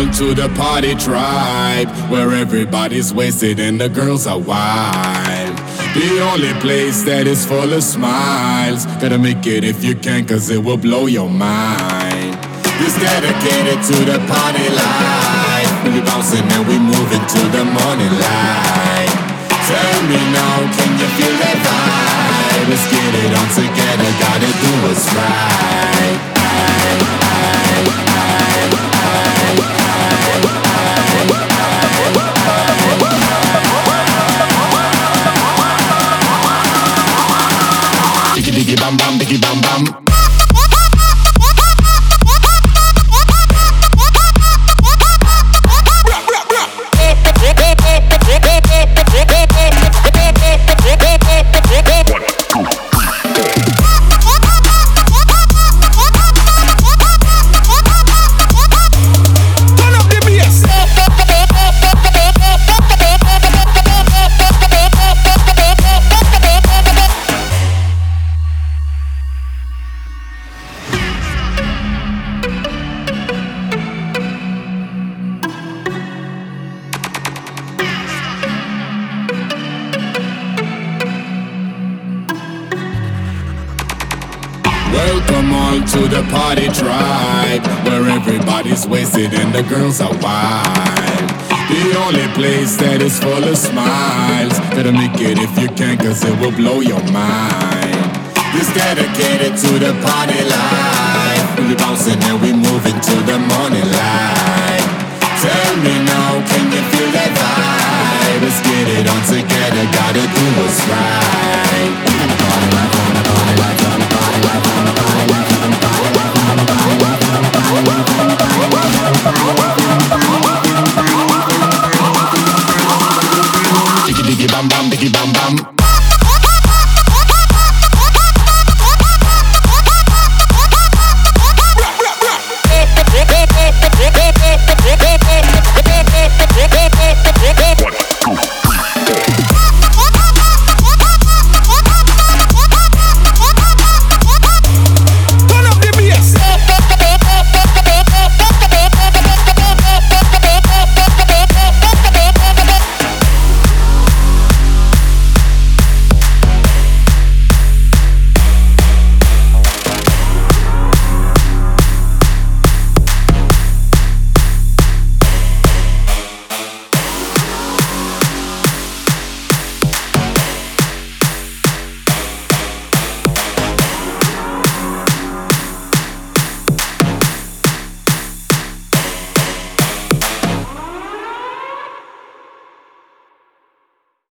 all to the party tribe, where everybody's wasted and the girls are wild. The only place that is full of smiles. Gotta make it if you can, cause it will blow your mind. It's dedicated to the party life. We be bouncing and we moving to the morning light. Tell me now, can you feel that vibe? Let's get it on together, gotta do what's right. Diggy diggy bam bam, diggy bam bam. Welcome all to the party tribe, where everybody's wasted and the girls are wild. The only place that is full of smiles. Gotta make it if you can, cause it will blow your mind. It's dedicated to the party life. We be bouncing and we moving to the morning light. Tell me now, can you feel that vibe? Let's get it on together, gotta do what's right. Party life, party life, party life, party life. Diggy diggy bam bam, diggy bam bam.